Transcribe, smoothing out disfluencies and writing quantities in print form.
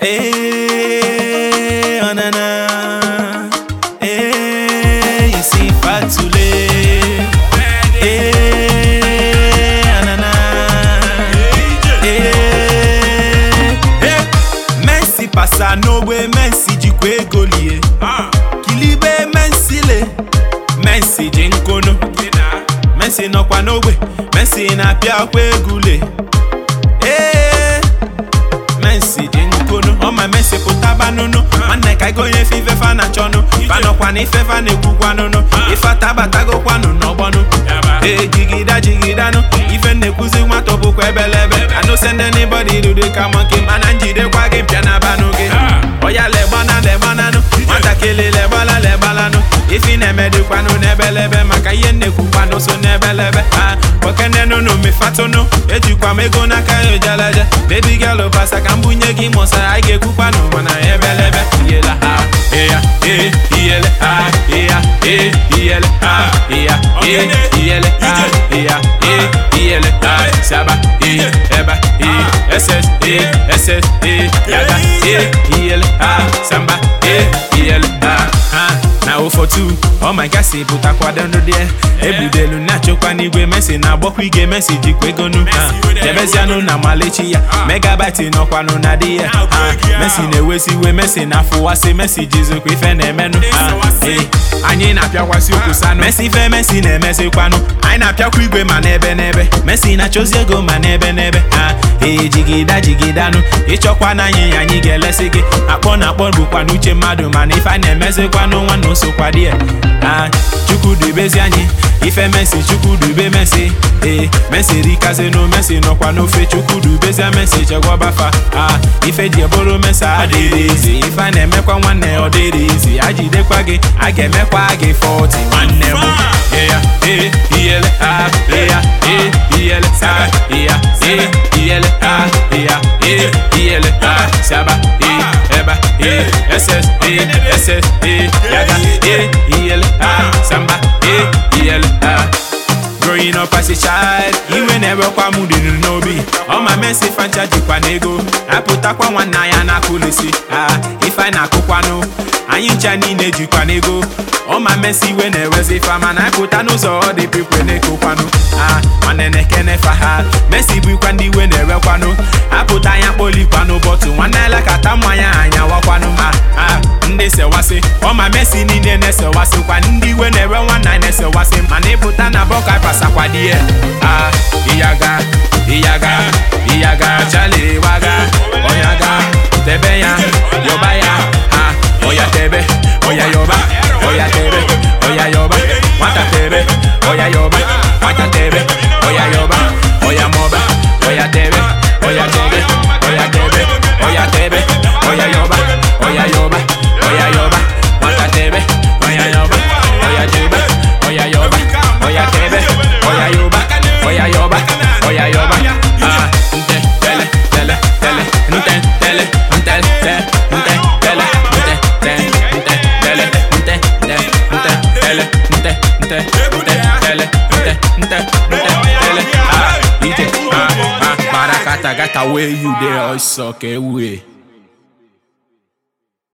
Anana. You see Fatule. Anana. Messi passa no way, Messi jikwe golie. Kilibe Messi le. Messi jinkono. Messi no kwa no way, Messi na pia kwe gule. Messi jinkono. Oh my Messi putaba no no. Man like I go ye five fana chono. Fano kwa ni fe fane kukwano no. Ifa tabatago kwano no bono. Jigida no. Even ne kuzi matobu kwe belebe. I no send anybody to the come on game. Man anjide kwa game piana banoge. Oya lebana no. Mata kele lebala no. Ifi ne medu kwano nebelebe. Maka yene kukwano so nebelebe. Wakene no no me fato no. Eju kwa mego na kayo jalaja. Baby girl pasa kambunye gi mosa. Aige kukwano wana ebelebe. Yela yele yele yele yele saba eba ss yaga yele samba yele na for two. Oh my God, say put a quadrant there. Ebudelu na chokwa nigwe Messi na boku ige Messi jikwe gonu. Tebeziano na malechia. Megabyte no kwano na die. Messi ne wesi we Messi na fuwase Messi jizu kwife ne menu. Anyi na pia kwasi okusano. Messi fe Messi ne Messi kwano. Ai na pia kwigwe manebe. Messi na chozie go manebe. Jigida no. Ichokwa na anyi gelesige. Akpon bukwa nuche madu man. If I ne Messi kwano wano so kwa die. Chukudu bezi anyi. Ife Messi chukudu Messi. Messi rikaze no Messi no kwa no fe chukudu bezi Messi chegwa bafa. Ife diabolo Mesa adirizi. Ife ne mekwa wane odirizi. Ajide kwa ge age mekwa age 40 wane mu. Saba eba ss yaga samba growing up as a child, you never kwa mudu no be. Oh my Messi fancha jikwa nego. Aputa kwa wana ya na kulisi. If I na kukwano, anyincha ni ne jikwa nego. Oh my Messi when I was if I'm an aputa no so the people ne kukwano. Manene kene faha. Messi bukwandi when I kwano. Aputa ya poli kwano but one like atamanya anya wakwano. Nde se wase. Oh my Messi ni ne se wase kwa ndi when I one nine se wase. Mane puta na boka sakwadie iyaga chale waga oyaga tebeya yobaya oya tebe oya yoba oya tebe oya yoba wata tebe oya yoba wata tebe oya yoba oya moba oya tebe oya tebe oya tebe oya tebe oya yoba oya yoba oya yoba wata tebe oya yoba oya tebe oya yoba oya tebe oya yoba oya yoba oya yoba Barakata gata where you there, I suck away.